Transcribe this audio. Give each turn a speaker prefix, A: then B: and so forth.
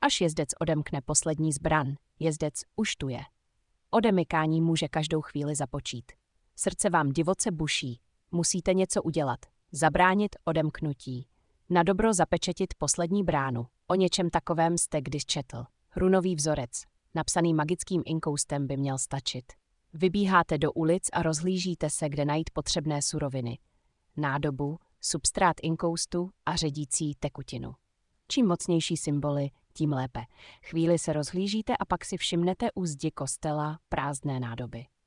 A: Až jezdec odemkne poslední zbran, jezdec už tu je. Odemykání může každou chvíli započít. Srdce vám divoce buší. Musíte něco udělat. Zabránit odemknutí. Na dobro zapečetit poslední bránu. O něčem takovém jste když četl. Runový vzorec, napsaný magickým inkoustem, by měl stačit. Vybíháte do ulic a rozhlížíte se, kde najít potřebné suroviny. Nádobu, substrát inkoustu a ředící tekutinu. Čím mocnější symboly, tím lépe. Chvíli se rozhlížíte a pak si všimnete u zdi kostela prázdné nádoby.